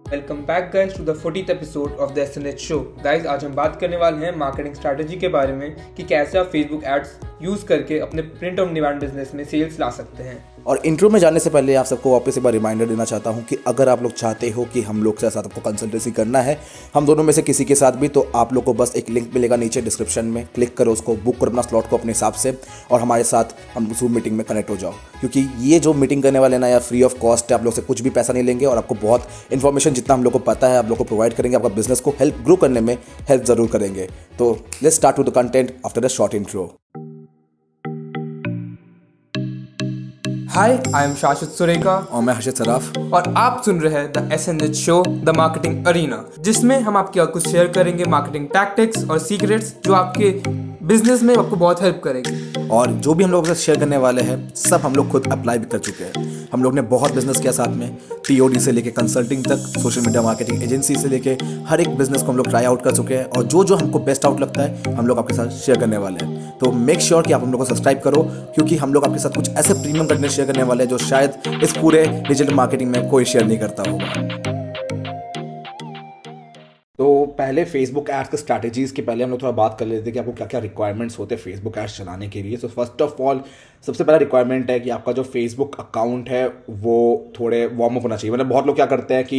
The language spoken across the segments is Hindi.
Welcome back guys to the 40th episode of the SNH show. Guys आज हम बात करने वाले हैं मार्केटिंग स्ट्रैटेजी के बारे में कि कैसे आप फेसबुक एड्स यूज़ करके अपने प्रिंट ऑन डिमांड बिजनेस में सेल्स ला सकते हैं। और इंट्रो में जाने से पहले आप सबको वापस एक बार रिमाइंडर देना चाहता हूं कि अगर आप लोग चाहते हो कि हम लोग के साथ आपको कंसल्टेंसी करना है, हम दोनों में से किसी के साथ भी, तो आप लोग को बस एक लिंक मिलेगा नीचे डिस्क्रिप्शन में, क्लिक करो उसको, बुक करो अपना स्लॉट को अपने हिसाब से और हमारे साथ हम जूम मीटिंग में कनेक्ट हो जाओ। क्योंकि ये जो मीटिंग करने वाले ना यार फ्री ऑफ कॉस्ट है, आप लोग से कुछ भी पैसा नहीं लेंगे और आपको बहुत इन्फॉर्मेशन जितना हम लोग को पता है आप लोग को प्रोवाइड करेंगे, आपका बिजनेस को हेल्प ग्रो करने में हेल्प जरूर करेंगे। तो let's start with the content after the short intro. Hi, I am Shashwat Surekha और मैं हर्षित सराफ और आप सुन रहे हैं the SNH show the marketing arena, जिसमें हम आपके कुछ शेयर करेंगे मार्केटिंग टैक्टिक्स और सीक्रेट्स जो आपके बिजनेस में आपको बहुत हेल्प करेंगे। और जो भी हम लोग शेयर करने वाले हैं सब हम लोग खुद अप्लाई भी कर चुके हैं। हम लोग ने बहुत बिजनेस किया साथ में, टीओडी से लेके कंसल्टिंग तक, सोशल मीडिया मार्केटिंग एजेंसी से लेके हर एक बिजनेस को हम लोग ट्राई आउट कर चुके हैं और जो जो हमको बेस्ट आउट लगता है हम लोग आपके साथ शेयर करने वाले हैं। तो मेक श्योर कि आप हम लोग को सब्सक्राइब करो, क्योंकि हम लोग आपके साथ कुछ ऐसे प्रीमियम कंटेंट शेयर करने वाले हैं जो शायद इस पूरे डिजिटल मार्केटिंग में कोई शेयर नहीं करता होगा। तो पहले फेसबुक एड्स के स्ट्रैटेजीज के पहले हम लोग थोड़ा बात कर लेते हैं कि आपको क्या क्या रिक्वायरमेंट्स होते हैं फेसबुक एड्स चलाने के लिए। तो फर्स्ट ऑफ ऑल सबसे पहला रिक्वायरमेंट है कि आपका जो फेसबुक अकाउंट है वो थोड़े वार्म अप होना चाहिए। मतलब बहुत लोग क्या करते हैं कि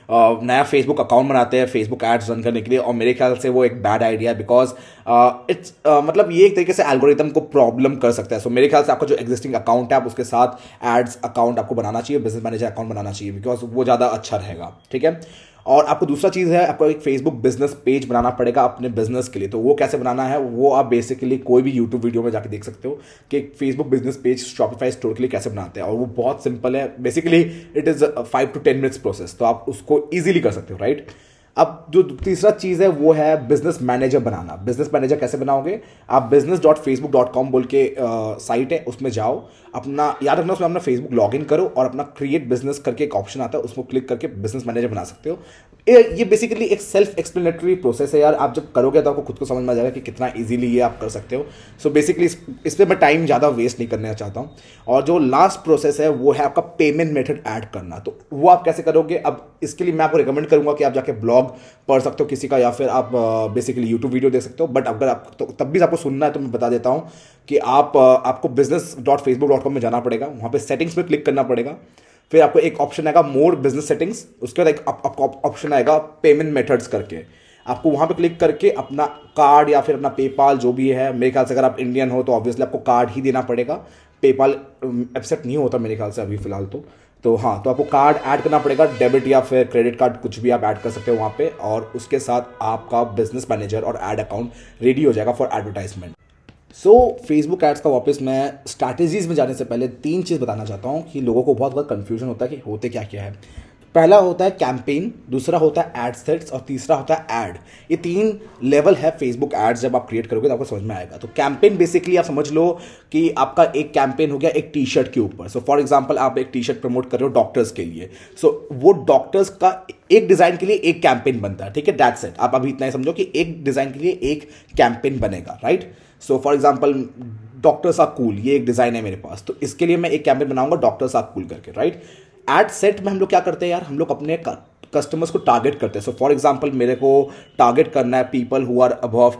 नया फेसबुक अकाउंट बनाते हैं फेसबुक एड्स रन करने के लिए, और मेरे ख्याल से वो एक बैड आइडिया है, बिकॉज इट्स मतलब ये एक तरीके से एल्गोरिथम को प्रॉब्लम कर सकता है। सो मेरे ख्याल से आपका जो एग्जिस्टिंग अकाउंट है आप उसके साथ एड्स अकाउंट आपको बनाना चाहिए, बिजनेस मैनेजर अकाउंट बनाना चाहिए, बिकॉज वो ज़्यादा अच्छा रहेगा। ठीक है। और आपको दूसरा चीज़ है, आपको एक फेसबुक बिजनेस पेज बनाना पड़ेगा अपने बिजनेस के लिए। तो वो कैसे बनाना है वो आप बेसिकली कोई भी यूट्यूब वीडियो में जाके देख सकते हो कि एक Facebook business page Shopify store के लिए कैसे बनाते हैं, और वो बहुत सिंपल है। Basically it is 5 to 10 minutes process, तो आप उसको ईजिली कर सकते हो, राइट। अब जो तीसरा चीज़ है वो है बिजनेस मैनेजर बनाना। बिजनेस मैनेजर कैसे बनाओगे, आप business.facebook.com बोल के साइट है उसमें जाओ, अपना याद रखना उसमें अपना फेसबुक लॉगिन करो और अपना क्रिएट बिजनेस करके एक ऑप्शन आता है, उसको क्लिक करके बिजनेस मैनेजर बना सकते हो। ये बेसिकली एक सेल्फ एक्सप्लेनेटरी प्रोसेस है यार, आप जब करोगे तो आपको खुद को समझ में आ जाएगा कि कितना इजीली ये आप कर सकते हो। सो बेसिकली इस पर मैं टाइम ज़्यादा वेस्ट नहीं करना चाहता हूँ। और जो लास्ट प्रोसेस है वो है आपका पेमेंट मेथड ऐड करना। तो वो आप कैसे करोगे, अब इसके लिए मैं आपको रिकमेंड करूँगा कि आप जाके ब्लॉग पढ़ सकते हो किसी का, या फिर आप बेसिकली यूट्यूब वीडियो देख सकते हो। बट अगर आप तो तब भी आपको सुनना है तो मैं बता देता हूँ कि आपको business.facebook.com में जाना पड़ेगा, वहाँ पे सेटिंग्स में क्लिक करना पड़ेगा, फिर आपको एक ऑप्शन आएगा मोर बिजनेस सेटिंग्स, उसके बाद एक आपको ऑप्शन आएगा पेमेंट मेथड्स करके। आपको वहाँ पे क्लिक करके अपना कार्ड या फिर अपना पेपाल जो भी है, मेरे ख्याल से अगर आप इंडियन हो तो ऑब्वियसली आपको कार्ड ही देना पड़ेगा, पेपाल एक्सेप्ट नहीं होता मेरे ख्याल से अभी फिलहाल तो हाँ, तो आपको कार्ड ऐड करना पड़ेगा, डेबिट या फिर क्रेडिट कार्ड कुछ भी आप ऐड कर सकते हो वहाँ पे, और उसके साथ आपका बिजनेस मैनेजर और ऐड अकाउंट रेडी हो जाएगा for advertisement. So Facebook ads का वापस मैं स्ट्रैटेजीज में जाने से पहले 3 चीज़ बताना चाहता हूँ कि लोगों को बहुत बहुत कन्फ्यूजन होता है कि होते क्या क्या है। पहला होता है कैंपेन, दूसरा होता है एड सेट्स और तीसरा होता है एड। ये 3 लेवल है फेसबुक एड्स, जब आप क्रिएट करोगे तो आपको समझ में आएगा। तो कैंपेन बेसिकली आप समझ लो कि आपका एक कैंपेन हो गया एक टी शर्ट के ऊपर। सो फॉर एग्जांपल आप एक टी शर्ट प्रमोट कर रहे हो डॉक्टर्स के लिए, सो वो डॉक्टर्स का एक डिज़ाइन के लिए एक कैंपेन बनता है। ठीक है, दैट्स इट। आप अभी इतना ही समझो कि एक डिज़ाइन के लिए एक कैंपेन बनेगा, right. So for example doctors are cool, ये एक डिज़ाइन है मेरे पास, तो इसके लिए मैं एक कैंपेन बनाऊंगा डॉक्टर्स आर कूल करके, राइट। एड सेट में हम लोग क्या करते हैं यार, हम लोग अपने कस्टमर्स को टारगेट करते हैं। सो फॉर एग्जांपल मेरे को टारगेट करना है people who are above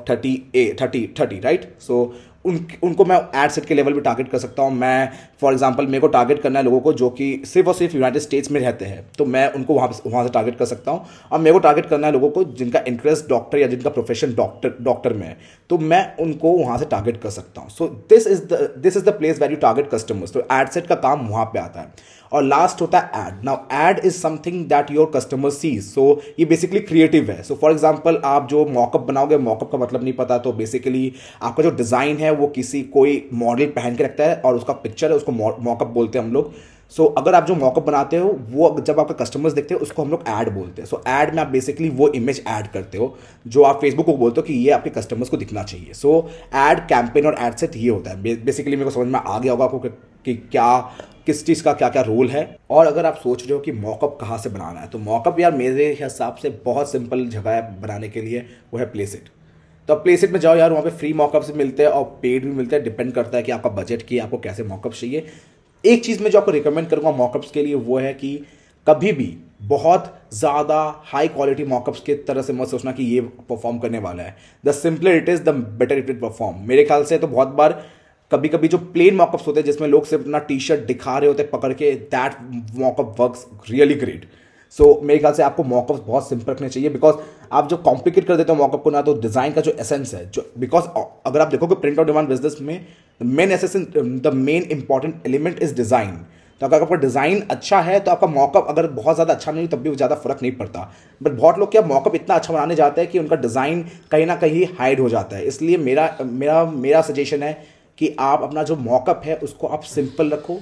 30, right. So उनको मैं एड सेट के लेवल पे टारगेट कर सकता हूँ। मैं फॉर एग्जांपल मेरे को टारगेट करना है लोगों को जो कि सिर्फ और सिर्फ यूनाइटेड स्टेट्स में रहते हैं, तो मैं उनको वहाँ से टारगेट कर सकता हूँ। और मेरे को टारगेट करना है लोगों को जिनका इंटरेस्ट डॉक्टर या जिनका प्रोफेशन डॉक्टर में है, तो मैं उनको वहाँ से टारगेट कर सकता हूँ। So this is the place where you target customers. तो एड सेट का काम वहाँ पे आता है। और लास्ट होता है ad. Now ad is something that your customer sees. So ये बेसिकली क्रिएटिव है। सो फॉर एग्जांपल आप जो मॉकअप बनाओगे, मॉकअप का मतलब नहीं पता, तो बेसिकली आपका जो डिज़ाइन है वो कोई मॉडल पहन के रखता है और उसका पिक्चर है, उसको मॉकअप बोलते हैं हम लोग। सो अगर आप जो मॉकअप बनाते हो वो जब आपके कस्टमर्स देखते हैं उसको हम लोग ऐड बोलते हैं। सो ऐड में आप बेसिकली वो इमेज ऐड करते हो जो आप फेसबुक को बोलते हो कि ये आपके कस्टमर्स को दिखना चाहिए। सो ऐड, कैंपेन और एड सेट ये होता है। बेसिकली मेरे को समझ में आ गया होगा आपको कि किस चीज़ का क्या क्या रोल है। और अगर आप सोच रहे हो कि मॉकअप कहाँ से बनाना है, तो मॉकअप यार मेरे हिसाब से बहुत सिंपल जगह है बनाने के लिए, वो है प्लेसिट। तो आप प्लेसिट में जाओ यार, वहाँ पे फ्री मॉकअप्स मिलते हैं और पेड भी मिलते हैं, डिपेंड करता है कि आपका बजट की आपको कैसे मॉकअप चाहिए। एक चीज़ मैं जो आपको रिकमेंड करूँगा मॉकअप्स के लिए वो है कि कभी भी बहुत ज़्यादा हाई क्वालिटी मॉकअप्स की तरह से मत सोचना कि ये परफॉर्म करने वाला है। The simpler it is the better it will perform. मेरे ख्याल से तो बहुत बार कभी कभी जो प्लेन मॉकअप्स होते हैं जिसमें लोग सिर्फ अपना टी शर्ट दिखा रहे होते हैं पकड़ के, that mockup works really great. So मेरे ख्याल से आपको मॉकअप्स बहुत सिंपल रखने चाहिए, बिकॉज आप जो कॉम्प्लिकेट कर देते हो मॉकअप को ना, तो डिज़ाइन का जो एसेंस है, जो बिकॉज अगर आप देखोगे प्रिंट ऑन डिमांड बिजनेस में the main important element is design. तो अगर आपका डिज़ाइन अच्छा है तो आपका मॉकअप अगर बहुत ज़्यादा अच्छा नहीं तब भी ज़्यादा फर्क नहीं पड़ता। बट बहुत लोग क्या मॉकअप इतना अच्छा बनाने जाते हैं कि उनका डिज़ाइन कहीं ना कहीं हाइड हो जाता है। इसलिए मेरा मेरा मेरा सजेशन है कि आप अपना जो मॉकअप है उसको आप सिंपल रखो,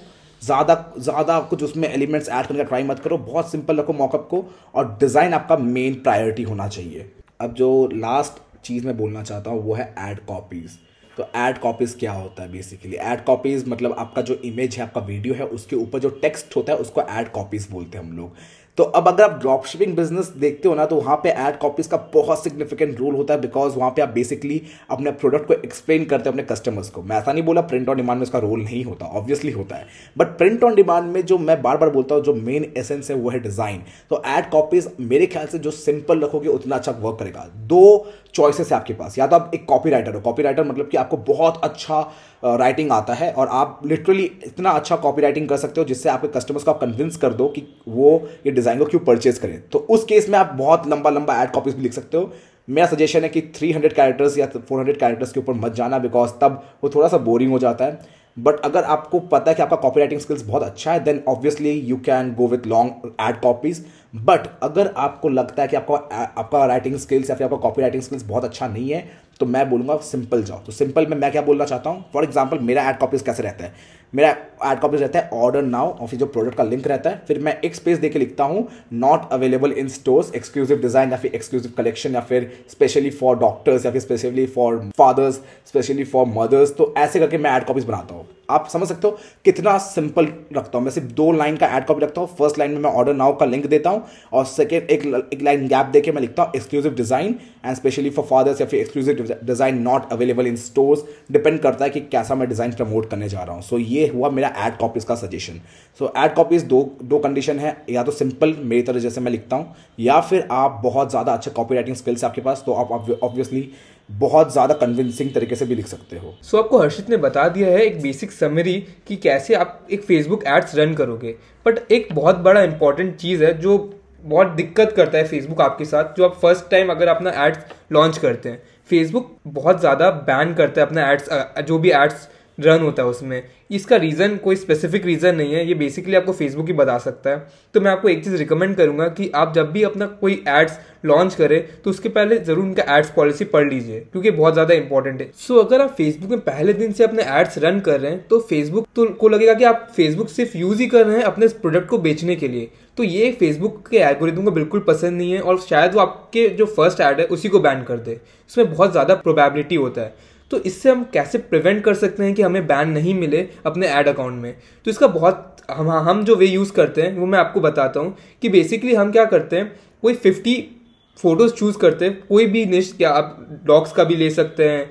ज़्यादा कुछ उसमें एलिमेंट्स ऐड करने का ट्राई मत करो, बहुत सिंपल रखो मॉकअप को, और डिज़ाइन आपका मेन प्रायोरिटी होना चाहिए। अब जो लास्ट चीज़ मैं बोलना चाहता हूँ वो है ऐड कॉपीज़। तो ऐड कॉपीज़ क्या होता है बेसिकली? ऐड कॉपीज़ मतलब आपका जो इमेज है, आपका वीडियो है, उसके ऊपर जो टेक्स्ट होता है उसको ऐड कॉपीज़ बोलते हैं हम लोग। तो अब अगर आप ड्रॉप शिपिंग बिजनेस देखते हो ना, तो वहाँ पे ऐड कॉपीज़ का बहुत सिग्निफिकेंट रोल होता है, बिकॉज वहाँ पे आप बेसिकली अपने प्रोडक्ट को एक्सप्लेन करते हो अपने कस्टमर्स को। मैं ऐसा नहीं बोला प्रिंट ऑन डिमांड में इसका रोल नहीं होता, ऑब्वियसली होता है, बट प्रिंट ऑन डिमांड में जो मैं बार बार बोलता हूँ जो मेन एसेंस है वो है डिज़ाइन। तो ऐड कॉपीज़ मेरे ख्याल से जो सिंपल रखोगे उतना अच्छा वर्क करेगा। दो चॉइसेस है आपके पास, या तो आप एक कॉपी राइटर हो, कॉपी राइटर मतलब कि आपको बहुत अच्छा राइटिंग आता है और आप लिटरली इतना अच्छा कॉपी राइटिंग कर सकते हो जिससे आपके कस्टमर्स को आप कन्विंस कर दो कि वो ये डिज़ाइन को क्यों परचेज करें। तो उस केस में आप बहुत लंबा लंबा ऐड कॉपीज भी लिख सकते हो। मेरा सजेशन है कि 300 कैरेक्टर्स या 400 कैरेक्टर्स के ऊपर मत जाना, बिकॉज तब वो थोड़ा सा बोरिंग हो जाता है। बट अगर आपको पता है कि आपका कॉपी राइटिंग स्किल्स बहुत अच्छा है, then obviously you can go with long ad copies. But अगर आपको लगता है कि आपका राइटिंग स्किल्स या फिर आपका कॉपी राइटिंग स्किल्स बहुत अच्छा नहीं है, तो मैं बोलूँगा सिंपल जाओ। तो सिंपल में मैं क्या बोलना चाहता हूँ, फॉर एग्जाम्पल मेरा ऐड कॉपीज कैसे रहता है, मेरा ऐड कॉपीज रहता है ऑर्डर नाउ और फिर जो प्रोडक्ट का लिंक रहता है, फिर मैं एक स्पेस देके लिखता हूँ not available in stores, exclusive design या फिर एक्सक्लूसिव कलेक्शन, या फिर स्पेशली फॉर डॉक्टर्स या फिर specially for fathers, specially for mothers. तो ऐसे करके मैं ऐड कॉपीज बनाता हूँ। आप समझ सकते हो कितना सिंपल रखता हूँ। मैं सिर्फ 2 लाइन का ऐड कॉपी रखता हूँ। फर्स्ट लाइन में मैं ऑर्डर नाउ का लिंक देता हूँ और सेकेंड एक लाइन गैप देके मैं लिखता हूँ exclusive design and specially for fathers या फिर exclusive design not available in stores. Depend करता है कि कैसा मैं डिजाइन प्रमोट करने जा रहा हूँ। सो ये हुआ मेरा ऐड कॉपीज का सजेशन। सो ऐड कॉपीज दो कंडीशन है, या तो सिंपल मेरी तरह जैसे मैं लिखता हूँ, या फिर आप बहुत ज़्यादा अच्छे कॉपी राइटिंग स्किल्स आपके पास, तो आप ऑब्वियसली बहुत ज़्यादा कन्विंसिंग तरीके से भी लिख सकते हो। सो आपको हर्षित ने बता दिया है एक बेसिक समरी कि कैसे आप एक फेसबुक एड्स रन करोगे। बट एक बहुत बड़ा इंपॉर्टेंट चीज़ है जो बहुत दिक्कत करता है फेसबुक आपके साथ, जो आप फर्स्ट टाइम अगर अपना एड्स लॉन्च करते हैं, फेसबुक बहुत ज़्यादा बैन करता है अपना एड्स, जो भी एड्स रन होता है उसमें। इसका रीज़न कोई स्पेसिफिक रीज़न नहीं है, ये बेसिकली आपको फेसबुक ही बता सकता है। तो मैं आपको एक चीज़ रिकमेंड करूंगा कि आप जब भी अपना कोई एड्स लॉन्च करें तो उसके पहले ज़रूर उनका एड्स पॉलिसी पढ़ लीजिए, क्योंकि बहुत ज़्यादा इंपॉर्टेंट है। सो अगर आप फेसबुक में पहले दिन से अपने एड्स रन कर रहे हैं तो फेसबुक को लगेगा कि आप फेसबुक सिर्फ यूज़ ही कर रहे हैं अपने प्रोडक्ट को बेचने के लिए। तो ये फेसबुक के एल्गोरिथम को बिल्कुल पसंद नहीं है और शायद वो आपके जो फर्स्ट ऐड है उसी को बैन कर दे। इसमें बहुत ज़्यादा प्रोबेबिलिटी होता है। तो इससे हम कैसे प्रिवेंट कर सकते हैं कि हमें बैन नहीं मिले अपने ऐड अकाउंट में? तो इसका बहुत हम जो वे यूज़ करते हैं वो मैं आपको बताता हूँ कि बेसिकली हम क्या करते हैं, कोई 50 फोटोज़ चूज़ करते हैं, कोई भी निश, क्या आप डॉग्स का भी ले सकते हैं,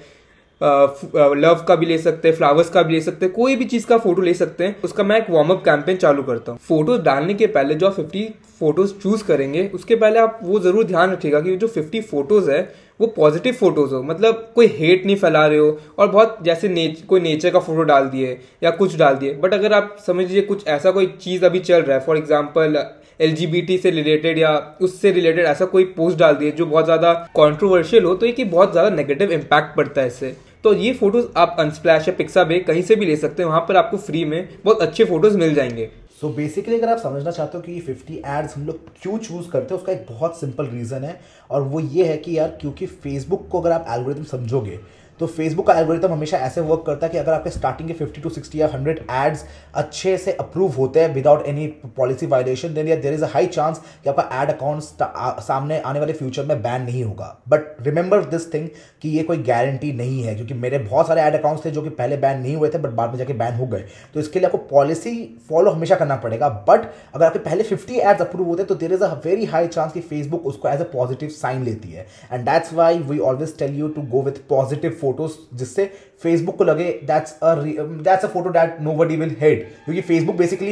लव का भी ले सकते हैं, फ्लावर्स का भी ले सकते हैं, कोई भी चीज़ का फोटो ले सकते हैं। उसका मैं एक वार्म अप कैंपेन चालू करता हूँ। फोटोज डालने के पहले जो आप 50 फोटोज चूज करेंगे उसके पहले आप वो जरूर ध्यान रखिएगा कि जो 50 फोटोज है वो पॉजिटिव फोटोज हो, मतलब कोई हेट नहीं फैला रहे हो और बहुत जैसे कोई नेचर का फोटो डाल दिए या कुछ डाल दिए। बट अगर आप समझ लीजिए कुछ ऐसा कोई चीज़ अभी चल रहा है, फॉर एग्जाम्पल LGBT से रिलेटेड या उससे रिलेटेड ऐसा कोई पोस्ट डाल दिए जो बहुत ज़्यादा कॉन्ट्रोवर्शियल हो, तो ये बहुत ज़्यादा नेगेटिव इम्पैक्ट पड़ता है इससे। तो ये फोटोज आप अनस्प्लैश या पिक्साबे कहीं से भी ले सकते हैं, वहाँ पर आपको फ्री में बहुत अच्छे फोटोज मिल जाएंगे। सो बेसिकली अगर आप समझना चाहते हो कि ये 50 एड्स हम लोग क्यों चूज़ करते हैं, उसका एक बहुत सिंपल रीज़न है, और वो ये है कि यार क्योंकि फेसबुक को अगर आप एल्गोरिथम समझोगे तो फेसबुक का एल्गोरिथम हमेशा ऐसे वर्क करता है कि अगर आपके स्टार्टिंग के 50 to 60 या 100 एड्स अच्छे से अप्रूव होते हैं without any policy violation, then there is a high chance कि आपका एड अकाउंट सामने आने वाले फ्यूचर में बैन नहीं होगा। बट रिमेंबर दिस थिंग कि ये कोई गारंटी नहीं है, क्योंकि मेरे बहुत सारे एड अकाउंट्स थे जो कि पहले बैन नहीं हुए थे बट बाद में जाके बैन हो गए। तो इसके लिए आपको पॉलिसी फॉलो हमेशा करना पड़ेगा। बट अगर आपके पहले 50 एड्स अप्रूव होते हैं तो there is a very high chance कि फेसबुक उसको एज अ पॉजिटिव साइन लेती है, and that's why we always tell you to go with positive photos, जिससे फेसबुक को लगे that's a photo that nobody will hate, क्योंकि फेसबुक बेसिकली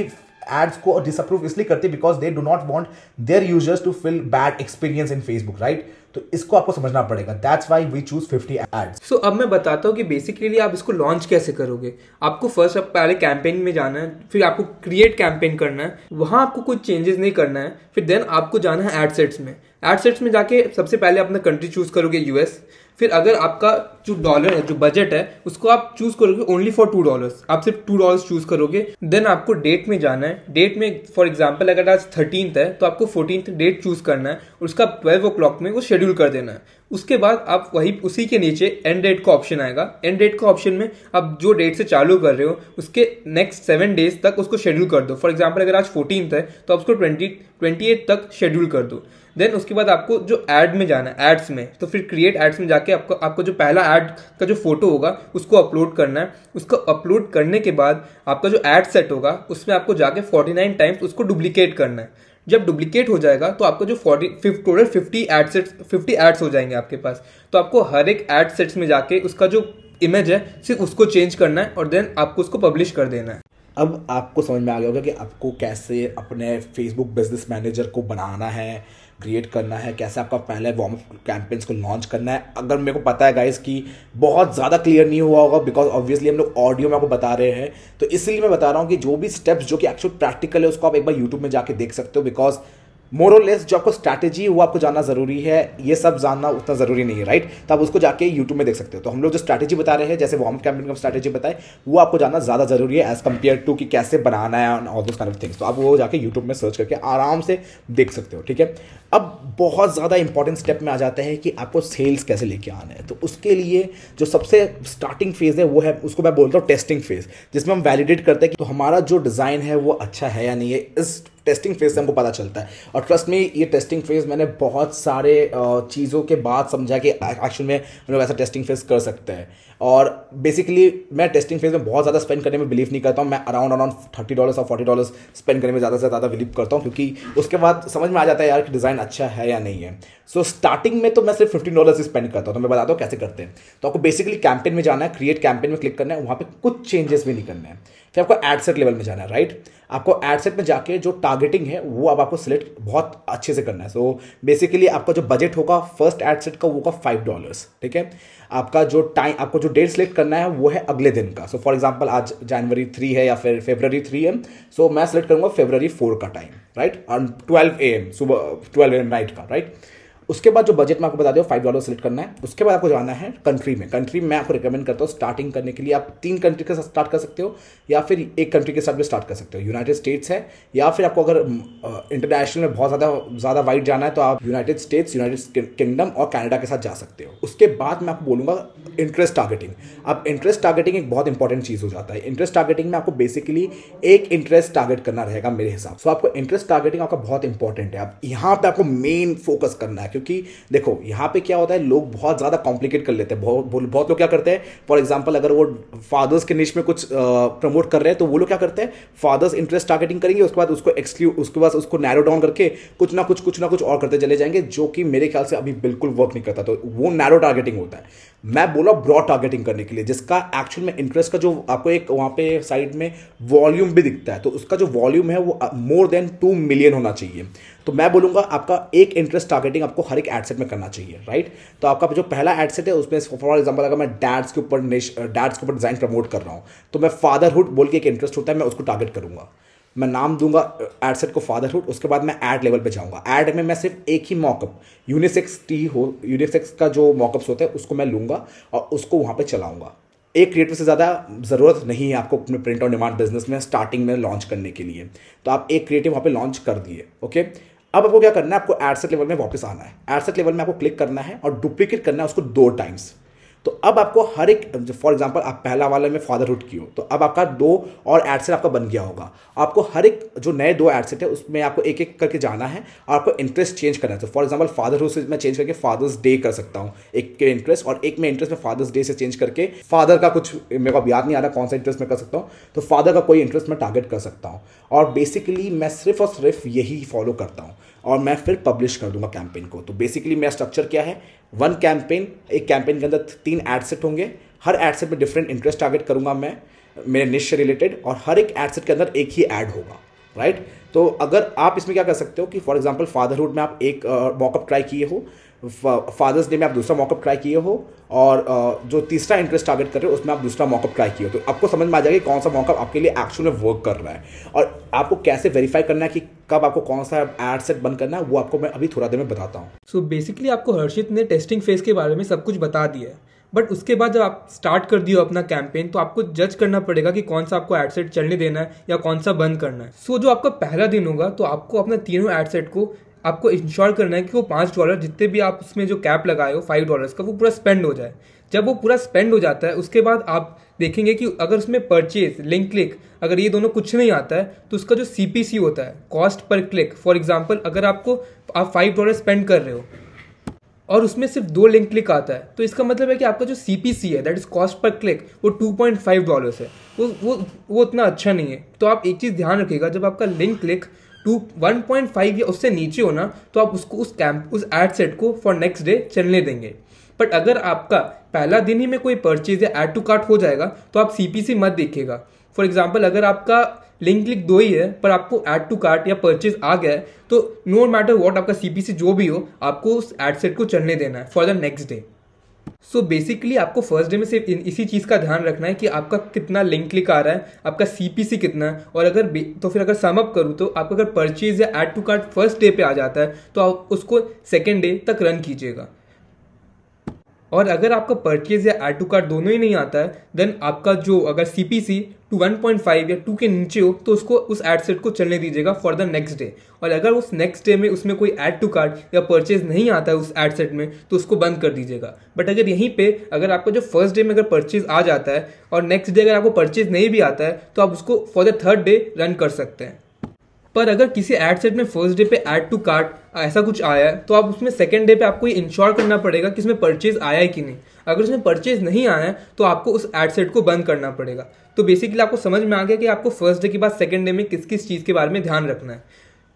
एड्स को डिसअप्रूव इसलिए करते हैं because they do not want their users to feel bad experience in Facebook, right? तो इसको आपको समझना पड़ेगा, that's why we choose 50 ads. So अब मैं बताता हूँ कि बेसिकली आप इसको लॉन्च कैसे करोगे। आपको फर्स्ट अब पहले कैंपेन में जाना है, फिर आपको क्रिएट कैंपेन करना है, वहाँ आपको कुछ चेंजेस नहीं करना है, फिर देन आपको जाना है एड सेट्स में। एड सेट्स में जाके सबसे पहले अपना कंट्री चूज करोगे यूएस। फिर अगर आपका जो डॉलर है, जो बजट है, उसको आप चूज करोगे ओनली फॉर $2, आप सिर्फ $2 चूज करोगे। देन आपको डेट में जाना है। डेट में फॉर एग्जांपल अगर आज 13th है तो आपको 14th डेट चूज करना है और उसका 12 o'clock में वो शेड्यूल कर देना है। उसके बाद आप वही उसी के नीचे एंड डेट का ऑप्शन आएगा। एंड डेट का ऑप्शन में आप जो डेट से चालू कर रहे हो उसके नेक्स्ट 7 days तक उसको शेड्यूल कर दो। फॉर एग्जांपल अगर आज 14th है तो आप उसको 28 तक शेड्यूल कर दो। देन उसके बाद आपको जो ऐड में जाना है, एड्स में, तो फिर क्रिएट एड्स में जाके आपको जो पहला ऐड का जो फोटो होगा उसको अपलोड करना है। उसको अपलोड करने के बाद आपका जो ऐड सेट होगा उसमें आपको जाके 49 टाइम्स उसको डुप्लीकेट करना है। जब डुप्लीकेट हो जाएगा तो आपको जो टोटल 50 एड्स हो जाएंगे आपके पास। तो आपको हर एक एड सेट्स में जाके उसका जो इमेज है सिर्फ उसको चेंज करना है और देन आपको उसको पब्लिश कर देना है। अब आपको समझ में आ गया होगा कि आपको कैसे अपने फेसबुक बिजनेस मैनेजर को बनाना है, क्रिएट करना है, कैसे आपका पहले वार्म अप कैंपेन्स को लॉन्च करना है। अगर मेरे को पता है गाइस कि बहुत ज़्यादा क्लियर नहीं हुआ होगा बिकॉज ऑब्वियसली हम लोग ऑडियो में आपको बता रहे हैं, तो इसलिए मैं बता रहा हूँ कि जो भी स्टेप्स जो कि एक्चुअल प्रैक्टिकल है उसको आप एक बार यूट्यूब में जाके देख सकते हो। बिकॉज मोर और लेस जो आपको स्ट्रैटेजी वो आपको जानना जरूरी है, ये सब जानना उतना जरूरी नहीं है, राइट? तो आप उसको जाके यूट्यूब में देख सकते हो। तो हम लोग जो स्ट्रैटेजी बता रहे हैं, जैसे वार्म अप कैंपेन का स्ट्रैटेजी बताए, वो आपको जानना ज़्यादा जरूरी है एज कम्पेयर टू कि कैसे बनाना है all those kind of things. तो आप वो जाके यूट्यूब में सर्च करके आराम से देख सकते हो, ठीक है? अब बहुत ज़्यादा इंपॉर्टेंट स्टेप में आ जाता है कि आपको सेल्स कैसे लेके आना है। तो उसके लिए जो सबसे स्टार्टिंग फेज है वो है, उसको मैं बोलता हूँ टेस्टिंग फेज, जिसमें हम वैलिडेट करते हैं कि तो हमारा जो डिज़ाइन है वो अच्छा है या नहीं है। इस टेस्टिंग फेज से हमको पता चलता है। और ट्रस्ट में ये टेस्टिंग फेज मैंने बहुत सारे चीज़ों के बाद समझा कि एक्चुअल में हम लोग ऐसा टेस्टिंग फेज कर सकते हैं। और बेसिकली मैं टेस्टिंग फेज में बहुत ज़्यादा स्पेंड करने में बिलीव नहीं करता हूँ। मैं अराउंड $30 और $40 स्पेंड करने में ज़्यादा से ज़्यादा बिलीव करता हूँ, क्योंकि उसके बाद समझ में आ जाता है यार कि डिज़ाइन अच्छा है या नहीं है। सो स्टार्टिंग में तो मैं सिर्फ $15 ही स्पेंड करता हूँ। तो मैं बताता हूँ कैसे करते हैं। तो आपको बेसिकली कैंपेन में जाना है, क्रिएट कैंपेन में क्लिक करना है, वहाँ पे कुछ चेंजेस भी नहीं करना है। फिर आपको एड सेट लेवल में जाना है, राइट? आपको एड सेट में जाके जो टारगेटिंग है वो अब आपको सिलेक्ट बहुत अच्छे से करना है। सो बेसिकली आपका जो बजट होगा फर्स्ट एड सेट का वो होगा $5, ठीक है? आपका जो टाइम, आपको जो डेट सेलेक्ट करना है वो है अगले दिन का। सो फॉर एग्जांपल आज जनवरी 3 है या फिर फरवरी 3 है, सो मैं सेलेक्ट करूंगा फरवरी 4 का टाइम, राइट? और 12 AM सुबह, 12 AM नाइट का, राइट? उसके बाद जो बजट में आपको बता दिया $5 सेलेक्ट करना है। उसके बाद आपको जाना है कंट्री में। कंट्री में आपको रिकमेंड करता हूँ स्टार्टिंग करने के लिए आप 3 कंट्री के साथ स्टार्ट कर सकते हो या फिर एक कंट्री के साथ भी स्टार्ट कर सकते हो। यूनाइटेड स्टेट्स है, या फिर आपको अगर इंटरनेशनल में बहुत ज़्यादा वाइड जाना है तो आप यूनाइटेड स्टेट्स, यूनाइटेड किंगडम और कनाडा के साथ जा सकते हो। उसके बाद मैं आपको बोलूँगा इंटरेस्ट टारगेटिंग। अब इंटरेस्ट टारगेटिंग एक बहुत इंपॉर्टेंट चीज़ हो जाता है। इंटरेस्ट टारगेटिंग में आपको बेसिकली एक इंटरेस्ट टारगेट करना रहेगा मेरे हिसाब से। आपको इंटरेस्ट टारगेटिंग आपका बहुत इंपॉर्टेंट है। अब यहाँ पे आपको मेन फोकस करना है, क्योंकि देखो यहाँ पे क्या होता है, लोग बहुत ज़्यादा कॉम्प्लिकेट कर लेते हैं। बहुत लोग क्या करते हैं, फॉर एग्जांपल अगर वो फादर्स के निश में कुछ प्रमोट कर रहे हैं तो वो लोग क्या करते हैं, फादर्स इंटरेस्ट टारगेटिंग करेंगे, उसके बाद उसके बाद उसको नैरो डाउन करके कुछ ना कुछ और करते चले जाएंगे, जो कि मेरे ख्याल से अभी बिल्कुल वर्क नहीं करता। तो वो नैरो टारगेटिंग होता है। मैं बोला ब्रॉड टारगेटिंग करने के लिए, जिसका एक्चुअल में इंटरेस्ट का जो आपको एक वहाँ पे साइड में वॉल्यूम भी दिखता है, तो उसका जो वॉल्यूम है वो मोर देन 2 मिलियन होना चाहिए। तो मैं बोलूँगा आपका एक इंटरेस्ट टारगेटिंग आपको हर एक एडसेट में करना चाहिए, राइट? तो आपका जो पहला एडसेट है उसमें फॉर एग्जांपल अगर मैं डैड्स के ऊपर डिज़ाइन प्रमोट कर रहा हूँ तो मैं फादरहुड बोल के एक इंटरेस्ट होता है, मैं उसको टारगेट करूँगा। मैं नाम दूंगा एडसेट को फादरहुड। उसके बाद मैं ऐड लेवल पे जाऊंगा। ऐड में मैं सिर्फ एक ही मॉकअप यूनिसेक्स का जो मॉकअप्स होते हैं उसको मैं लूँगा और उसको वहाँ पे चलाऊँगा। एक क्रिएटिव से ज़्यादा ज़रूरत नहीं है आपको अपने प्रिंट ऑन डिमांड बिजनेस में स्टार्टिंग में लॉन्च करने के लिए। तो आप एक क्रिएटिव वहाँ पे लॉन्च कर दिए, ओके? अब आपको क्या करना है, आपको एडसेट लेवल में वापस आना है। एडसेट लेवल में आपको क्लिक करना है और डुप्लीकेट करना है उसको 2 टाइम्स। तो अब आपको हर एक, फॉर एग्जांपल आप पहला वाले में फादरहुड की हो तो अब आपका 2 और एडसेट आपका बन गया होगा। आपको हर एक जो नए 2 एडसेट है उसमें आपको एक एक करके जाना है और आपको इंटरेस्ट चेंज करना है। तो फॉर एग्जांपल फादरहुड से मैं चेंज करके फादर्स डे कर सकता हूँ एक के इंटरेस्ट, और एक में इंटरेस्ट में फादर्स डे से चेंज करके फादर का कुछ मेरे को अब याद नहीं आ रहा कौन सा इंटरेस्ट मैं कर सकता हूँ, तो फादर का कोई इंटरेस्ट मैं टारगेट कर सकता हूँ। और बेसिकली मैं सिर्फ और सिर्फ यही फॉलो करता हूँ और मैं फिर पब्लिश कर दूंगा कैंपेन को। तो बेसिकली मेरा स्ट्रक्चर क्या है, 1 कैंपेन, एक कैंपेन के अंदर 3 एडसेट होंगे। हर एडसेट में डिफरेंट इंटरेस्ट टारगेट करूंगा मैं, मेरे निश से रिलेटेड, और हर एक एडसेट के अंदर एक ही ऐड होगा। राइट। तो अगर आप इसमें क्या कर सकते हो कि फॉर एग्जांपल फादरहुड में आप एक मॉकअप ट्राई किए हो, फादर्स डे में आप दूसरा मॉकअप ट्राई किए हो, और जो तीसरा इंटरेस्ट टारगेट कर रहे हो उसमें आप दूसरा मॉकअप ट्राई किए हो, तो आपको समझ में आ जाएगा कि कौन सा मॉकअप आपके लिए एक्चुअल में वर्क कर रहा है, और आपको कैसे वेरीफाई करना है कि कब आपको कौन सा एड सेट बंद करना है, वो आपको मैं अभी थोड़ा देर में बताता हूँ। सो बेसिकली आपको हर्षित ने टेस्टिंग फेज के बारे में सब कुछ बता दिया है, बट उसके बाद जब आप स्टार्ट कर दियो अपना कैंपेन तो आपको जज करना पड़ेगा कि कौन सा आपको एड सेट चलने देना है या कौन सा बंद करना है। सो जो आपका पहला दिन होगा तो आपको अपना तीनों एड सेट को आपको इंश्योर करना है कि वो $5 जितने भी आप उसमें जो कैप लगाए हो $5 का वो पूरा स्पेंड हो जाए। जब वो पूरा स्पेंड हो जाता है उसके बाद आप देखेंगे कि अगर उसमें परचेज, लिंक क्लिक, अगर ये दोनों कुछ नहीं आता है तो उसका जो CPC होता है, cost per click, for example अगर आप $5 स्पेंड कर रहे हो और उसमें सिर्फ 2 लिंक क्लिक आता है तो इसका मतलब है कि आपका जो CPC है, that is cost per click, वो $2.5 है। वो उतना अच्छा नहीं है। तो आप एक चीज़ ध्यान रखिएगा, जब आपका लिंक क्लिक 1.5 या उससे नीचे होना तो आप उसको उस एड सेट को फॉर नेक्स्ट डे चलने देंगे। बट अगर आपका पहला दिन ही में कोई परचेज या एड टू कार्ट हो जाएगा तो आप CPC मत देखिएगा। फॉर एग्जाम्पल अगर आपका लिंक क्लिक 2 ही है पर आपको एड टू कार्ट या परचेज आ गया है तो नो मैटर व्हाट आपका CPC जो भी हो आपको उस एड सेट को चलने देना है for the next day. So basically आपको फर्स्ट डे में सिर्फ इसी चीज़ का ध्यान रखना है कि आपका कितना लिंक क्लिक आ रहा है, आपका CPC कितना है, और तो फिर अगर सम अप करूँ तो आपका अगर परचेज या add to cart first day पे आ जाता है तो आप उसको सेकेंड डे तक रन कीजिएगा। और अगर आपका परचेज या एड टू कार्ट दोनों ही नहीं आता है देन आपका जो अगर CPC 1.5 या 2 के नीचे हो तो उसको उस एड सेट को चलने दीजिएगा फॉर द नेक्स्ट डे। और अगर उस नेक्स्ट डे में उसमें कोई एड टू कार्ट या परचेज नहीं आता है उस एड सेट में तो उसको बंद कर दीजिएगा। बट अगर यहीं पे अगर आपका जो फर्स्ट डे में अगर परचेज आ जाता है और नेक्स्ट डे अगर आपको परचेज नहीं भी आता है तो आप उसको for the third day run कर सकते हैं। पर अगर किसी एड सेट में फर्स्ट डे पे ऐड टू कार्ट ऐसा कुछ आया है तो आप उसमें सेकंड डे पे आपको ये इंश्योर करना पड़ेगा कि उसमें परचेज आया है कि नहीं। अगर उसमें परचेज नहीं आया है तो आपको उस एड सेट को बंद करना पड़ेगा। तो बेसिकली आपको समझ में आ गया कि आपको फर्स्ट डे के बाद सेकंड डे में किस किस चीज़ के बारे में ध्यान रखना है।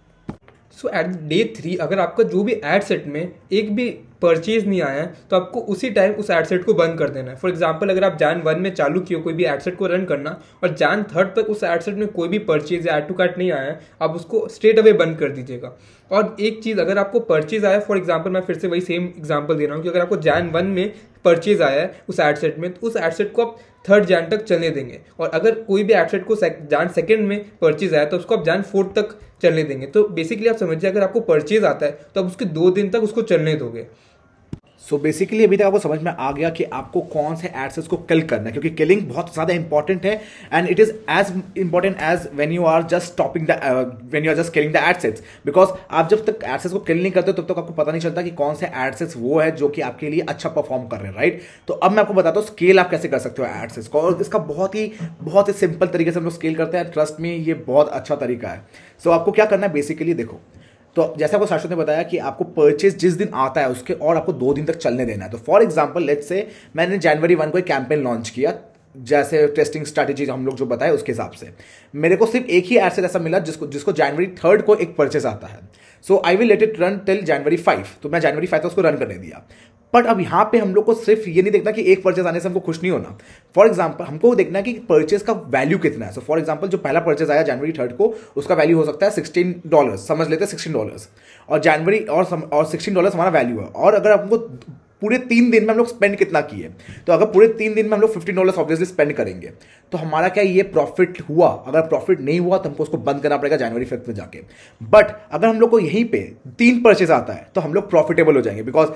सो एट डे 3 अगर आपका जो भी एड सेट में एक भी परचेज नहीं आया है तो आपको उसी टाइम उस एड सेट को बंद कर देना है। फॉर एग्जांपल अगर आप Jan 1 में चालू किए कोई भी एड सेट को रन करना और Jan 3 तक उस एड सेट में कोई भी परचेज या एड टू कार्ट नहीं आया है, आप उसको स्ट्रेट अवे बंद कर दीजिएगा। और एक चीज़, अगर आपको परचेज आया, फॉर एग्जाम्पल मैं फिर से वही सेम एग्जाम्पल दे रहा हूँ कि अगर आपको Jan 1 में परचेज आया है उस एड सेट में तो उस एड सेट को आप 3rd Jan तक चलने देंगे। और अगर कोई भी एड सेट को Jan 2 में परचेज आया तो उसको आप Jan 4 तक चलने देंगे। तो बेसिकली आप समझिए अगर आपको परचेज आता है तो आप उसके 2 दिन तक उसको चलने दोगे। सो बेसिकली अभी तक आपको समझ में आ गया कि आपको कौन से एड्स को किल करना है, क्योंकि किलिंग बहुत ज़्यादा इंपॉर्टेंट है and it is as important as when you are just stopping when you are just killing the ad sets. Because आप जब तक एडसेट्स को किल नहीं करते तब तक आपको पता नहीं चलता कि कौन से एडसेट्स वो है जो कि आपके लिए अच्छा परफॉर्म कर रहे हैं, राइट। तो अब मैं आपको बताता हूँ स्केल आप कैसे कर सकते हो एडसेट्स को, और इसका बहुत ही सिंपल तरीके से हम लोग स्केल करते हैं। ट्रस्ट में ये बहुत अच्छा तरीका है। सो आपको क्या करना है बेसिकली, देखो, तो जैसे आपको शाश्वत ने बताया कि आपको परचेज जिस दिन आता है उसके और आपको 2 दिन तक चलने देना है। तो फॉर एग्जांपल लेट्स से मैंने January 1 को एक कैंपेन लॉन्च किया, जैसे टेस्टिंग स्ट्रैटेजी हम लोग जो बताए उसके हिसाब से मेरे को सिर्फ एक ही एड से ऐसा मिला जिसको January 3 को एक परचेज आता है। So I will let it run till January 5। तो मैं January 5 तक उसको रन करने दिया। बट अब यहाँ पे हम लोग को सिर्फ ये नहीं देखना कि एक परचेज आने से हमको खुश नहीं होना। फॉर एग्जाम्पल हमको देखना है कि परचेज का वैल्यू कितना है। सो फॉर एग्जाम्पल जो पहला परचेज आया January 3 को उसका वैल्यू हो सकता है $16, समझ लेते हैं $16, और जनवरी और $16 हमारा वैल्यू है। और अगर हमको पूरे 3 दिन में हम लोग स्पेंड कितना किए, तो अगर पूरे 3 दिन में हम लोग $15 ऑब्वियसली स्पेंड करेंगे तो हमारा क्या ये प्रॉफिट हुआ। अगर प्रॉफिट नहीं हुआ तो हमको उसको बंद करना पड़ेगा January 5 में जाके। बट अगर हम लोग को यहीं पे 3 परचेज आता है तो हम लोग प्रॉफिटेबल हो जाएंगे, बिकॉज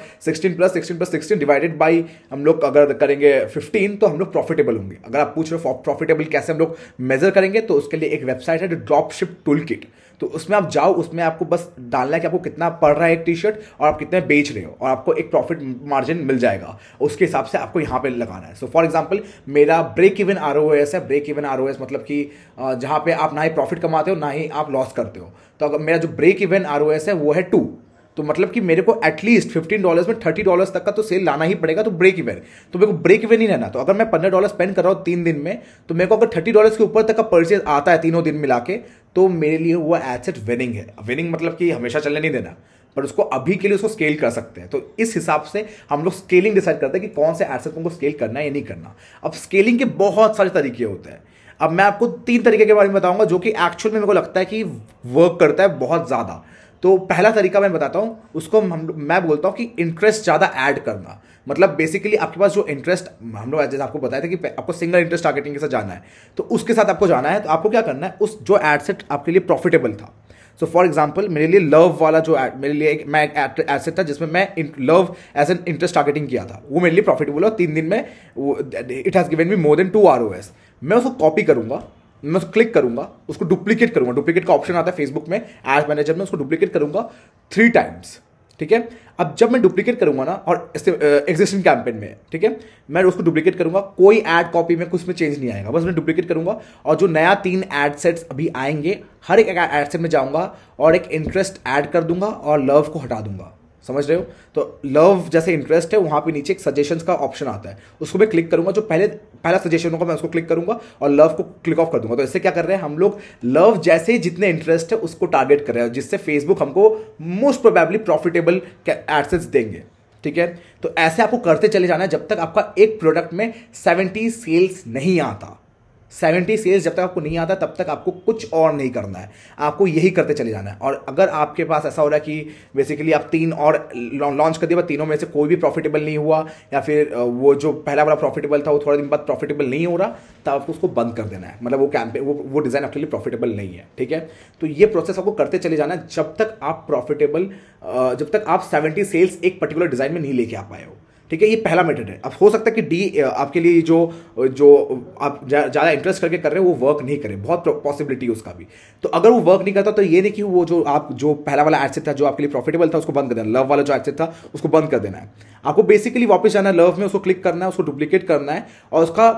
16 डिवाइडेड बाई हम लोग अगर करेंगे 15 तो हम लोग प्रॉफिटेबल होंगे। अगर आप पूछ रहे हो प्रॉफिटेबल कैसे हम लोग मेजर करेंगे, तो उसके लिए एक वेबसाइट है ड्रॉप शिप टूल किट। तो उसमें आप जाओ, उसमें आपको बस डालना है कि आपको कितना पड़ रहा है एक टी शर्ट और आप कितने बेच रहे हो, और आपको एक प्रॉफिट मार्जिन मिल जाएगा। उसके हिसाब से आपको यहाँ पे लगाना है। सो फॉर एग्जांपल मेरा ब्रेक इवन ROAS है। ब्रेक इवन ROAS मतलब कि जहाँ पे आप ना ही प्रॉफिट कमाते हो ना ही आप लॉस करते हो। तो अगर मेरा जो ब्रेक इवन ROAS है वो है 2, तो मतलब कि मेरे को एटलीस्ट $15 में $30 तक का तो सेल लाना ही पड़ेगा। तो ब्रेक इवन, तो मेरे को ब्रेक इवन ही रहना। तो अगर मैं $15 स्पेंड कर रहा हूँ 3 दिन में, तो मेरे को अगर $30 के ऊपर तक का परचेज आता है तीनों दिन मिला के, तो मेरे लिए वो एसेट विनिंग है। विनिंग मतलब कि हमेशा चलने नहीं देना, पर उसको अभी के लिए उसको स्केल कर सकते हैं। तो इस हिसाब से हम लोग स्केलिंग डिसाइड करते हैं कि कौन से एसेट को स्केल करना है या नहीं करना। अब स्केलिंग के बहुत सारे तरीके होते हैं। अब मैं आपको 3 तरीके के बारे में बताऊंगा जो कि एक्चुअल में मेरे को लगता है कि वर्क करता है बहुत ज़्यादा। तो पहला तरीका मैं बताता हूँ, उसको मैं बोलता हूँ कि इंटरेस्ट ज़्यादा ऐड करना। मतलब बेसिकली आपके पास जो इंटरेस्ट, हम लोग जैसे आपको बताया था कि आपको सिंगल इंटरेस्ट टारगेटिंग के साथ जाना है, तो उसके साथ आपको जाना है। तो आपको क्या करना है, उस जो एड सेट आपके लिए प्रॉफिटेबल था। सो फॉर एग्जाम्पल मेरे लिए लव वाला जो मेरे लिए एक मैं एड सेट था जिसमें मैं love as an interest targeting किया था, वो मेरे लिए प्रॉफिटेबल और 3 दिन में it has given me more than 2 ROS। मैं उसको कॉपी करूंगा, मैं उसको क्लिक करूंगा, उसको डुप्लीकेट करूंगा। डुप्लीकेट का ऑप्शन आता है फेसबुक में एड मैनेजर में, उसको डुप्लीकेट करूंगा 3 टाइम्स। ठीक है, अब जब मैं डुप्लीकेट करूंगा ना, और एग्जिस्टिंग कैंपेन में, ठीक है, मैं उसको डुप्लीकेट करूंगा, कोई एड कॉपी में कुछ में चेंज नहीं आएगा, बस मैं डुप्लीकेट करूंगा और जो नया 3 एड सेट्स अभी आएंगे, हर एक एड सेट में जाऊंगा और एक इंटरेस्ट ऐड कर दूंगा और लव को हटा दूंगा। समझ रहे हो? तो लव जैसे इंटरेस्ट है, वहां पे नीचे एक सजेशंस का ऑप्शन आता है, उसको मैं क्लिक करूंगा, जो पहला सजेशन होगा मैं उसको क्लिक करूंगा और लव को क्लिक ऑफ कर दूंगा। तो इससे क्या कर रहे हैं हम लोग, लव जैसे जितने इंटरेस्ट है उसको टारगेट कर रहे हैं, जिससे फेसबुक हमको मोस्ट प्रोबेबली प्रॉफिटेबल एडसेट्स देंगे। ठीक है, तो ऐसे आपको करते चले जाना है जब तक आपका एक प्रोडक्ट में 70 सेल्स नहीं आता। 70 सेल्स जब तक आपको नहीं आता तब तक आपको कुछ और नहीं करना है, आपको यही करते चले जाना है। और अगर आपके पास ऐसा हो रहा है कि बेसिकली आप 3 और लॉन्च कर दिए, तीनों में से कोई भी प्रॉफिटेबल नहीं हुआ, या फिर वो जो पहला वाला प्रॉफिटेबल था वो थोड़ा दिन बाद प्रॉफिटेबल नहीं हो रहा, तब आपको उसको बंद कर देना है। मतलब वो कैंपेन वो डिज़ाइन आपके लिए प्रॉफिटेबल नहीं है। ठीक है, तो ये प्रोसेस आपको करते चले जाना है जब तक आप जब तक आप 70 सेल्स एक पर्टिकुलर डिज़ाइन में नहीं लेके आ पाए हो। ठीक है, ये पहला मेथड है। अब हो सकता है कि डी आपके लिए जो आप ज़्यादा इंटरेस्ट करके कर रहे हो वो वर्क नहीं करे, बहुत पॉसिबिलिटी है उसका भी। तो अगर वो वर्क नहीं करता तो ये नहीं कि वो जो पहला वाला एड सेट था जो आपके लिए प्रॉफिटेबल था उसको बंद कर देना, लव वाला जो एड सेट था उसको बंद कर देना है। आपको बेसिकली वापस जाना है लव में, उसको क्लिक करना है, उसको डुप्लीकेट करना है और उसका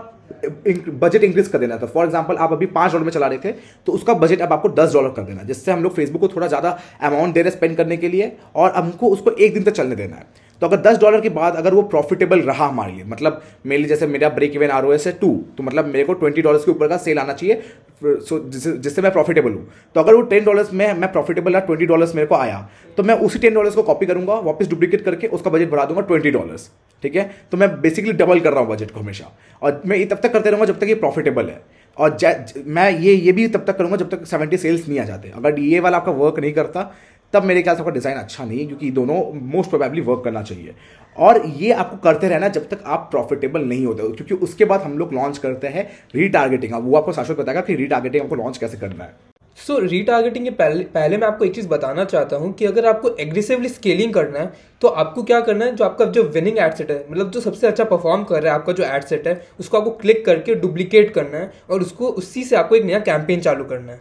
बजट इंक्रीज कर देना था। फॉर एग्जांपल आप अभी $5 में चला रहे थे तो उसका बजट अब आपको $10 कर देना है, जिससे हम लोग फेसबुक को थोड़ा ज़्यादा अमाउंट दे रहे स्पेंड करने के लिए और हमको उसको 1 दिन तक चलने देना है। तो अगर $10 के बाद अगर वो प्रॉफिटेबल रहा हमारे लिए, मतलब मेरे लिए जैसे मेरा ब्रेक इवन ROS है 2, तो मतलब मेरे को $20 के ऊपर का सेल आना चाहिए, जिससे मैं प्रॉफिटेबल हूँ। तो अगर वो $10 में मैं प्रॉफिटेबल रहा, $20 मेरे को आया, तो मैं उसी $10 को कॉपी करूंगा, वापस डुप्लीकेट करके उसका बजट बढ़ा दूंगा $20। ठीक है, तो मैं बेसिकली डबल कर रहा हूँ बजट को हमेशा, और मैं ये तब तक करते रहूँगा जब तक ये प्रॉफिटेबल है। और मैं ये भी तब तक करूँगा जब तक 70 सेल्स नहीं आ जाते। अगर ये वाला आपका वर्क नहीं करता तब मेरे ख्याल से आपका डिज़ाइन अच्छा नहीं है, क्योंकि दोनों मोस्ट प्रोबेबली वर्क करना चाहिए। और ये आपको करते रहना जब तक आप प्रॉफिटेबल नहीं होते, क्योंकि उसके बाद हम लोग लॉन्च करते हैं रीटारगेटिंग। अब वो आपको शाश्वत बताएगा कि रीटारगेटिंग आपको लॉन्च कैसे करना है। सो रीटारगेटिंग के पहले मैं आपको एक चीज़ बताना चाहता हूँ कि अगर आपको एग्रेसिवली स्केलिंग करना है तो आपको क्या करना है, जो आपका जो विनिंग एड सेट है, मतलब जो सबसे अच्छा परफॉर्म कर रहा है आपका जो एड सेट है, उसको आपको क्लिक करके डुप्लीकेट करना है और उसको उसी से आपको एक नया कैंपेन चालू करना है।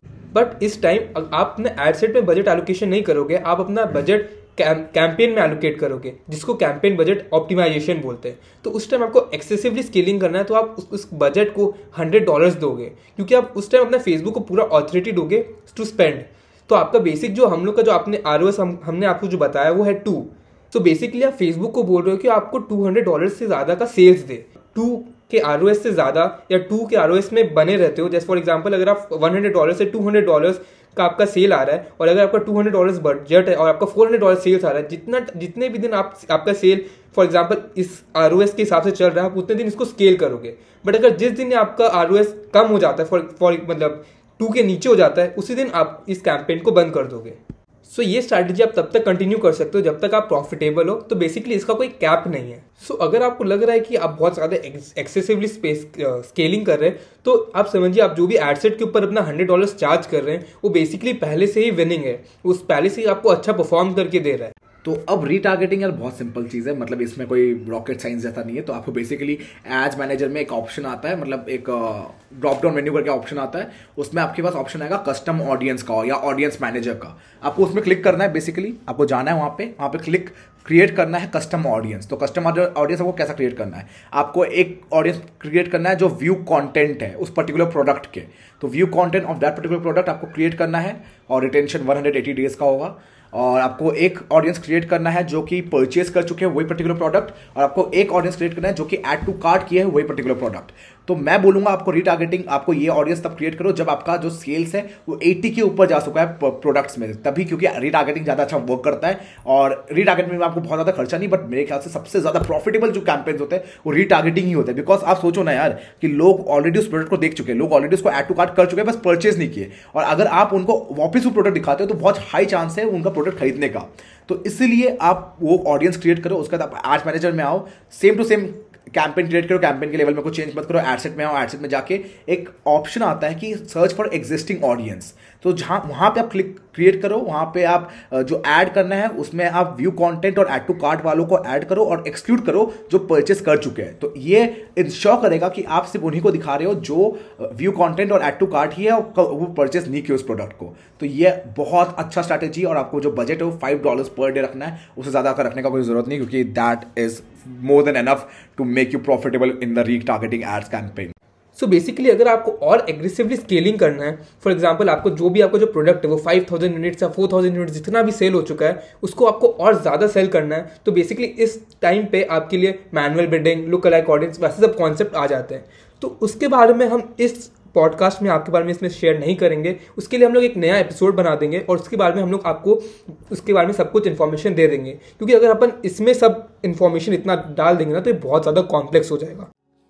बट इस टाइम आप अपने एड सेट में बजट एलोकेशन नहीं करोगे, आप अपना बजट कैंपेन में एलोकेट करोगे, जिसको कैंपेन बजट ऑप्टिमाइजेशन बोलते हैं। तो उस टाइम आपको एक्सेसिवली स्केलिंग करना है, तो आप उस बजट को $100 दोगे, क्योंकि आप उस टाइम अपने फेसबुक को पूरा ऑथोरिटी दोगे टू स्पेंड। तो आपका बेसिक जो हम लोग का जो आपने ROS हमने आपको जो बताया वो है 2। तो बेसिकली आप फेसबुक को बोल रहे हो कि आपको $200 से ज़्यादा का सेल्स दे, 2 के ROS से ज़्यादा या 2 के ROS में बने रहते हो। जैसे फॉर एग्जांपल अगर आप $100 से $200 का आपका सेल आ रहा है और अगर आपका $200 बजट है और आपका $400 सेल्स आ रहा है, जितने भी दिन आपका सेल फॉर एग्जांपल इस ROS के हिसाब से चल रहा है, आप उतने दिन इसको स्केल करोगे। बट अगर जिस दिन आपका ROS कम हो जाता है, मतलब 2 के नीचे हो जाता है, उसी दिन आप इस कैंपेन को बंद कर दोगे। सो ये स्ट्रैटेजी आप तब तक कंटिन्यू कर सकते हो जब तक आप प्रॉफिटेबल हो। तो बेसिकली इसका कोई कैप नहीं है। सो अगर आपको लग रहा है कि आप बहुत ज़्यादा एक्सेसिवली स्केलिंग कर रहे हैं, तो आप समझिए आप जो भी एडसेट के ऊपर अपना $100 चार्ज कर रहे हैं वो बेसिकली पहले से ही विनिंग है, उस पहले से ही आपको अच्छा परफॉर्म करके दे रहा है। तो अब रीटारगेटिंग यार बहुत सिंपल चीज़ है, मतलब इसमें कोई रॉकेट साइंस जैसा नहीं है। तो आपको बेसिकली एड्स मैनेजर में एक ऑप्शन आता है, मतलब एक ड्रॉप डाउन मेन्यू करके ऑप्शन आता है, उसमें आपके पास ऑप्शन आएगा कस्टम ऑडियंस का या ऑडियंस मैनेजर का। आपको उसमें क्लिक करना है, बेसिकली आपको जाना है वहाँ पे क्लिक क्रिएट करना है कस्टम ऑडियंस। तो कस्टम ऑडियंस आपको कैसा क्रिएट करना है, आपको एक ऑडियंस क्रिएट करना है जो व्यू कंटेंट है उस पर्टिकुलर प्रोडक्ट के। तो view content of that particular product आपको क्रिएट करना है और रिटेंशन 180 डेज का होगा। और आपको एक ऑडियंस क्रिएट करना है जो कि परचेज कर चुके हैं वही पर्टिकुलर प्रोडक्ट, और आपको एक ऑडियंस क्रिएट करना है जो कि ऐड टू कार्ट किया है वही पर्टिकुलर प्रोडक्ट। तो मैं बोलूँगा आपको रीटारगेटिंग, आपको ये ऑडियंस तब क्रिएट करो जब आपका जो सेल्स है वो 80 के ऊपर जा चुका है प्रोडक्ट्स में, तभी, क्योंकि रीटारगेटिंग ज़्यादा अच्छा वर्क करता है। और रीटारगेटिंग में आपको बहुत ज़्यादा खर्चा नहीं, बट मेरे ख्याल से सबसे ज़्यादा प्रॉफिटेबल जो कैंपेन्स होते हैं वो रीटारगेटिंग ही होते हैं। बिकॉज आप सोचो ना यार कि लोग ऑलरेडी उस प्रोडक्ट को देख चुके हैं, लोग ऑलरेडी उसको ऐड टू कार्ट कर चुके हैं, बस परचेज नहीं किए, और अगर आप उनको वापस वो प्रोडक्ट दिखाते हो तो बहुत हाई चांस है उनका प्रोडक्ट खरीदने का। तो इसलिए आप वो ऑडियंस क्रिएट करो, उसके बाद आप एड्स मैनेजर में आओ, same to same campaign create करो, कैंपेन के लेवल में कुछ चेंज मत करो, एडसेट में आओ, एडसेट में जाके एक ऑप्शन आता है कि सर्च फॉर एग्जिस्टिंग ऑडियंस, तो जहां वहां पे आप क्रिएट करो, वहां पे आप जो ऐड करना है उसमें आप व्यू कंटेंट और ऐड टू कार्ट वालों को ऐड करो और एक्सक्लूड करो जो परचेस कर चुके हैं। तो ये इंश्योर करेगा कि आप सिर्फ उन्हीं को दिखा रहे हो जो व्यू कंटेंट और ऐड टू कार्ट ही है और वो परचेस नहीं किया उस प्रोडक्ट को। तो ये बहुत अच्छा स्ट्रैटेजी, और आपको जो बजट है वो $5 पर डे रखना है, उससे ज़्यादा का रखने का कोई जरूरत नहीं, क्योंकि that is more than enough to make you profitable in the retargeting ads campaign. So basically अगर आपको और एग्रेसिवली स्केलिंग करना है, फॉर एग्जांपल आपको जो प्रोडक्ट है वो 5000 यूनिट्स या 4000 यूनिट्स जितना भी सेल हो चुका है उसको आपको और ज़्यादा सेल करना है, तो बेसिकली इस टाइम पे आपके लिए manual bidding, look alike audience, वैसे सब कॉन्सेप्ट आ जाते हैं। तो उसके बारे में हम इस पॉडकास्ट में आपके बारे में इसमें शेयर नहीं करेंगे, उसके लिए हम लोग एक नया एपिसोड बना देंगे और उसके बारे में हम लोग आपको उसके बारे में सब कुछ इन्फॉर्मेशन दे देंगे, क्योंकि अगर अपन इसमें सब इन्फॉर्मेशन इतना डाल देंगे ना तो ये बहुत ज़्यादा कॉम्प्लेक्स हो जाएगा।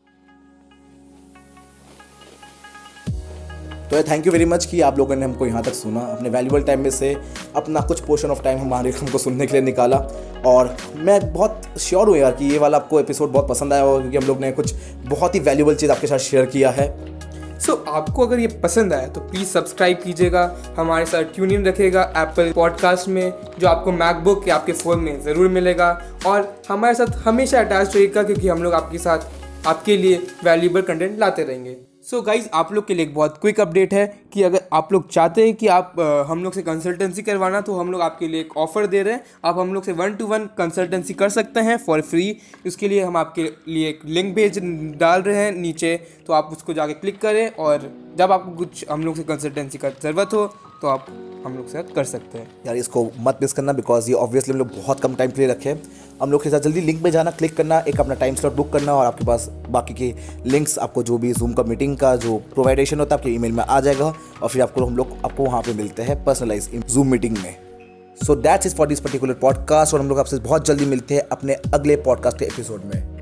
तो थैंक यू वेरी मच कि आप लोगों ने हमको यहाँ तक सुना, अपने वैल्यूबल टाइम में से अपना कुछ पोर्शन ऑफ टाइम हमको सुनने के लिए निकाला, और मैं बहुत श्योर हूँ यार कि ये वाला आपको एपिसोड बहुत पसंद आया होगा, क्योंकि हम लोग ने कुछ बहुत ही वैल्यूबल चीज़ आपके साथ शेयर किया है। सो आपको अगर ये पसंद आया तो प्लीज़ सब्सक्राइब कीजिएगा, हमारे साथ ट्यून इन रखिएगा एप्पल पॉडकास्ट में, जो आपको मैकबुक या आपके फ़ोन में ज़रूर मिलेगा, और हमारे साथ हमेशा अटैच रहिएगा, क्योंकि हम लोग आपके साथ आपके लिए वैल्यूबल कंटेंट लाते रहेंगे। सो गाइज़, आप लोग के लिए एक बहुत क्विक अपडेट है कि अगर आप लोग चाहते हैं कि आप हम लोग से कंसल्टेंसी करवाना, तो हम लोग आपके लिए एक ऑफ़र दे रहे हैं। आप हम लोग से 1-to-1 कंसल्टेंसी कर सकते हैं फॉर फ्री। उसके लिए हम आपके लिए एक लिंक डाल रहे हैं नीचे, तो आप उसको जाके क्लिक करें, और जब आपको कुछ हम लोग से कंसल्टेंसी का ज़रूरत हो तो आप हम लोग से कर सकते हैं। यार इसको मत मिस करना, बिकॉज ये ऑब्वियसली हम लोग बहुत कम टाइम के लिए रखे हैं। हम लोग के साथ जल्दी लिंक में जाना, क्लिक करना, एक अपना टाइम स्लॉट बुक करना, और आपके पास बाकी के लिंक्स, आपको जो भी जूम का मीटिंग का जो प्रोवाइडेशन होता है आपके ईमेल में आ जाएगा, और फिर हम लोग आपको वहाँ पे मिलते हैं पर्सनलाइज जूम मीटिंग में। So that's is for this particular podcast, और हम लोग आपसे बहुत जल्दी मिलते हैं अपने अगले पॉडकास्ट के एपिसोड में।